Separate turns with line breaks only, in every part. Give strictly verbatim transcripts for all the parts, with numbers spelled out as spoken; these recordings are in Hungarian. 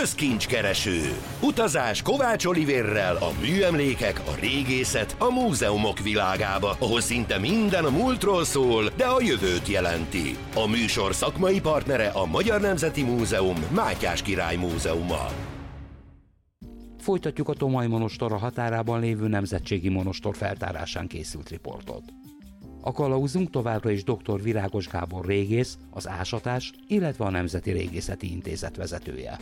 Közkincskereső. Utazás Kovács Olivérrel a műemlékek, a régészet, a múzeumok világába, ahol szinte minden a múltról szól, de a jövőt jelenti. A műsor szakmai partnere a Magyar Nemzeti Múzeum, Mátyás Király Múzeuma.
Folytatjuk a Tomaj monostor a határában lévő nemzetségi monostor feltárásán készült riportot. A kalauzunk továbbra is dr. Virágos Gábor régész, az Ásatás, illetve a Nemzeti Régészeti Intézet vezetője.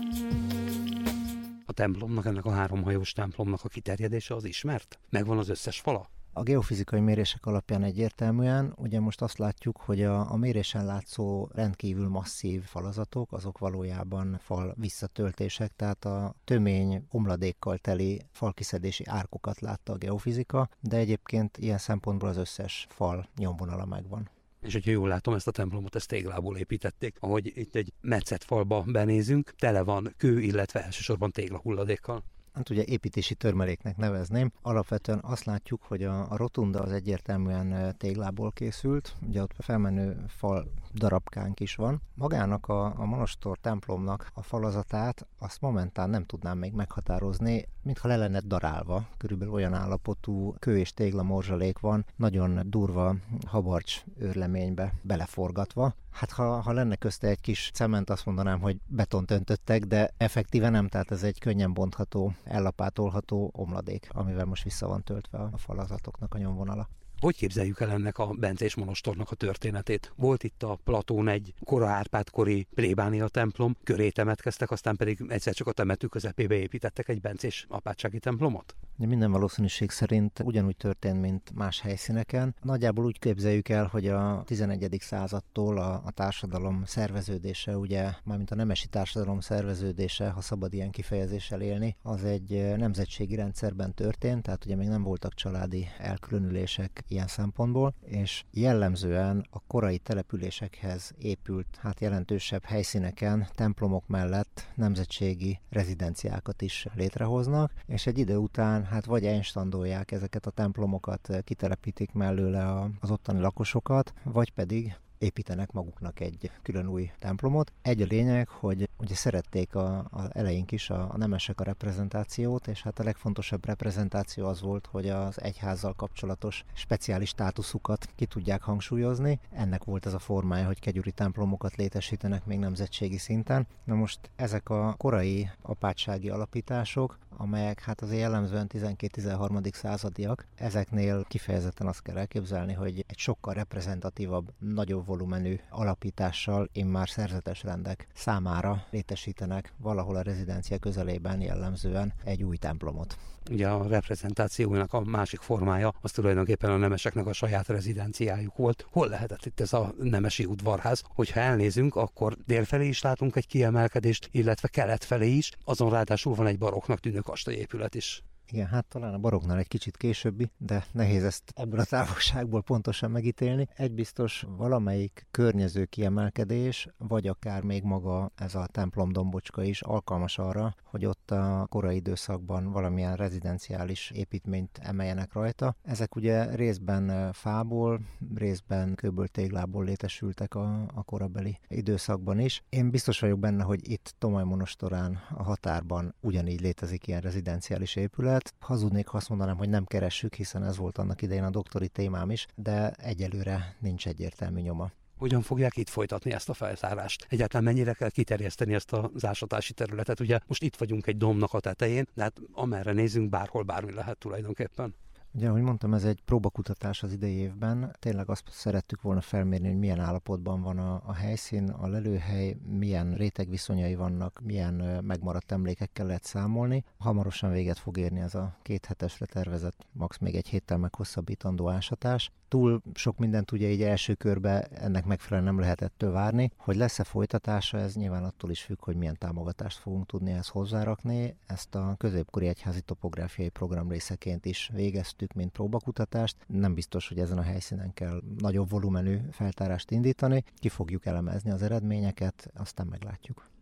A templomnak, ennek a háromhajós templomnak a kiterjedése az ismert? Megvan az összes fala?
A geofizikai mérések alapján egyértelműen, ugye most azt látjuk, hogy a, a mérésen látszó rendkívül masszív falazatok, azok valójában fal visszatöltések, tehát a tömény omladékkal teli falkiszedési árkokat látta a geofizika, de egyébként ilyen szempontból az összes fal nyomvonala megvan.
És hogyha jól látom, ezt a templomot, ezt téglából építették. Ahogy itt egy metszett falba benézünk, tele van kő, illetve elsősorban téglahulladékkal.
Hát ugye építési törmeléknek nevezném. Alapvetően azt látjuk, hogy a, a rotunda az egyértelműen téglából készült, ugye ott felmenő fal darabkánk is van. Magának a, a monostor templomnak a falazatát azt momentán nem tudnám még meghatározni, mintha le lenne darálva. Körülbelül olyan állapotú kő és tégla morzsalék van, nagyon durva habarcs őrleménybe beleforgatva. Hát ha, ha lenne közte egy kis cement, azt mondanám, hogy betont öntöttek, de effektíve nem, tehát ez egy könnyen bontható, ellapátolható omladék, amivel most vissza van töltve a falazatoknak a nyomvonala.
Hogy képzeljük el ennek a bencés monostornak a történetét? Volt itt a Platón egy kora Árpád-kori plébánia templom, köré temetkeztek, aztán pedig egyszer csak a temető közepébe építettek egy bencés apátsági templomot?
Minden valószínűség szerint ugyanúgy történt, mint más helyszíneken. Nagyjából úgy képzeljük el, hogy a tizenegyedik századtól a, a társadalom szerveződése, ugye, mármint a nemesi társadalom szerveződése, ha szabad ilyen kifejezéssel élni, az egy nemzetségi rendszerben történt, tehát ugye még nem voltak családi elkülönülések ilyen szempontból, és jellemzően a korai településekhez épült, hát jelentősebb helyszíneken, templomok mellett nemzetségi rezidenciákat is létrehoznak, és egy idő után hát vagy einstandolják ezeket a templomokat, kitelepítik mellőle az ottani lakosokat, vagy pedig építenek maguknak egy külön új templomot. Egy a lényeg, hogy ugye szerették a, a eleink is a, a nemesek a reprezentációt, és hát a legfontosabb reprezentáció az volt, hogy az egyházzal kapcsolatos speciális státuszukat ki tudják hangsúlyozni. Ennek volt ez a formája, hogy kegyuri templomokat létesítenek még nemzetségi szinten. Na most ezek a korai apátsági alapítások, amelyek hát azért jellemzően tizenkét-tizenharmadik századiak, ezeknél kifejezetten azt kell elképzelni, hogy egy sokkal reprezentatívabb, nagyobb volumenű alapítással immár szerzetes rendek számára létesítenek valahol a rezidencia közelében jellemzően egy új templomot.
Ugye a reprezentációnak a másik formája az tulajdonképpen a nemeseknek a saját rezidenciájuk volt. Hol lehetett itt ez a nemesi udvarház? Hogyha elnézünk, akkor délfelé is látunk egy kiemelkedést, illetve kelet felé is, azon ráadásul van egy barokknak tűnő kastélyépület is.
Igen, hát talán a baroknál egy kicsit későbbi, de nehéz ezt ebből a távolságból pontosan megítélni. Egy biztos, valamelyik környező kiemelkedés, vagy akár még maga ez a templom dombocska is alkalmas arra, hogy ott a korai időszakban valamilyen rezidenciális építményt emeljenek rajta. Ezek ugye részben fából, részben kőből, téglából létesültek a, a korabeli időszakban is. Én biztos vagyok benne, hogy itt Tomaj monostorán a határban ugyanígy létezik ilyen rezidenciális épület. Hazudnék, ha azt mondanám, hogy nem keressük, hiszen ez volt annak idején a doktori témám is, de egyelőre nincs egyértelmű nyoma.
Hogyan fogják itt folytatni ezt a feltárást? Egyáltalán mennyire kell kiterjeszteni ezt az ásatási területet? Ugye most itt vagyunk egy dombnak a tetején, de hát amerre nézünk, bárhol bármi lehet tulajdonképpen.
Ugye, ahogy mondtam, ez egy próbakutatás az idei évben. Tényleg azt szerettük volna felmérni, hogy milyen állapotban van a, a helyszín, a lelőhely, milyen rétegviszonyai vannak, milyen megmaradt emlékekkel lehet számolni. Hamarosan véget fog érni ez a két hetesre tervezett, max. Még egy héttel meghosszabbítandó ásatás. Túl sok mindent ugye így első körben ennek megfelelően nem lehetett várni. Hogy lesz-e folytatása, ez nyilván attól is függ, hogy milyen támogatást fogunk tudni ezt hozzárakni. Ezt a középkori egyházi topográfiai program részeként is végeztük, mint próbakutatást. Nem biztos, hogy ezen a helyszínen kell nagyobb volumenű feltárást indítani. Ki fogjuk elemezni az eredményeket, aztán meglátjuk.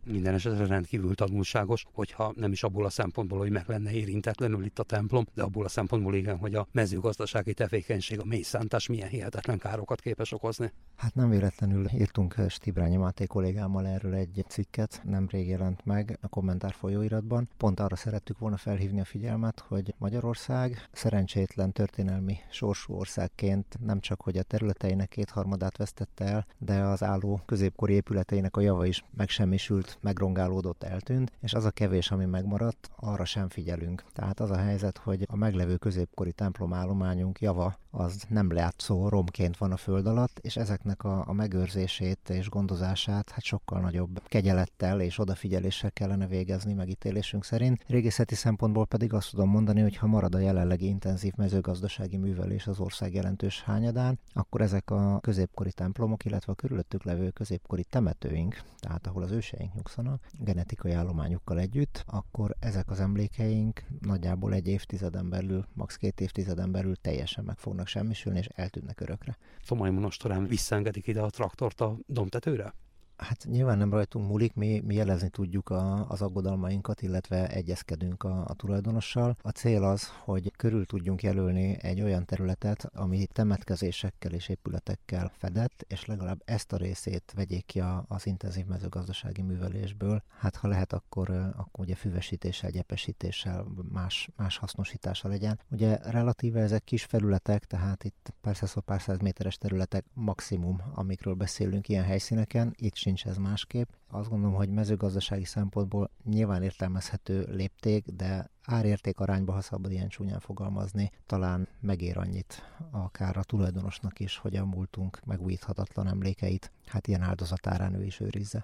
Minden esetre rendkívül tanulságos, hogyha nem is abból a szempontból, hogy meg lenne érintetlenül itt a templom, de abból a szempontból igen, hogy a mezőgazdasági tevékenység, a mélyszántás milyen hihetetlen károkat képes okozni.
Hát nem véletlenül írtunk Stibrányi Máté kollégámmal erről egy cikket, nemrég jelent meg a kommentár folyóiratban. Pont arra szerettük volna felhívni a figyelmet, hogy Magyarország szerencsétlen történelmi sorsú országként nem csak, hogy a területeinek kétharmadát vesztette el, de az álló középkori épületeinek a java is megsemmisült, megrongálódott, eltűnt, és az a kevés, ami megmaradt, arra sem figyelünk. Tehát az a helyzet, hogy a meglevő középkori templomállományunk java az nem látszó romként van a föld alatt, és ezeknek a, a megőrzését és gondozását hát sokkal nagyobb kegyelettel és odafigyeléssel kellene végezni megítélésünk szerint. Régészeti szempontból pedig azt tudom mondani, hogy ha marad a jelenlegi intenzív mezőgazdasági művelés az ország jelentős hányadán, akkor ezek a középkori templomok, illetve a körülöttük levő középkori temetőink, tehát ahol az őseink nyugszanak, genetikai állományukkal együtt, akkor ezek az emlékeink nagyjából egy évtizeden belül, max. két évtizeden belül teljesen meg fognak semmisülni, és eltűnnek örökre.
Tomai monostorán visszaengedik ide a traktort a dombtetőre?
Hát nyilván nem rajtunk múlik, mi, mi jelezni tudjuk a, az aggodalmainkat, illetve egyezkedünk a, a tulajdonossal. A cél az, hogy körül tudjunk jelölni egy olyan területet, ami temetkezésekkel és épületekkel fedett, és legalább ezt a részét vegyék ki a, az intenzív mezőgazdasági művelésből. Hát ha lehet, akkor, akkor ugye füvesítéssel, gyepesítéssel, más, más hasznosítása legyen. Ugye relatíve ezek kis felületek, tehát itt pár száz, pár száz méteres területek maximum, amikről beszélünk ilyen helyszíneken, itt sincs ez másképp. Azt gondolom, hogy mezőgazdasági szempontból nyilván értelmezhető lépték, de árérték arányba, ha szabad ilyen csúnyán fogalmazni, talán megér annyit akár a tulajdonosnak is, hogy a múltunk megújíthatatlan emlékeit, hát ilyen áldozatárán ő is őrizze.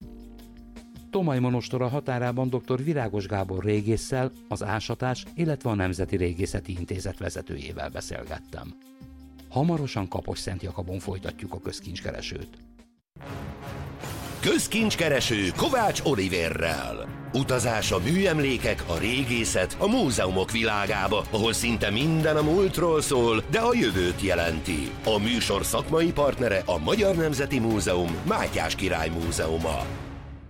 Tomai monostora határában dr. Virágos Gábor régésszel, az Ásatás, illetve a Nemzeti Régészeti Intézet vezetőjével beszélgettem. Hamarosan Kaposszent Jakabon folytatjuk a közkincskeresőt.
Közkincskereső Kovács Oliverrel. Utazás a műemlékek, a régészet, a múzeumok világába, ahol szinte minden a múltról szól, de a jövőt jelenti. A műsor szakmai partnere a Magyar Nemzeti Múzeum, Mátyás Király Múzeuma.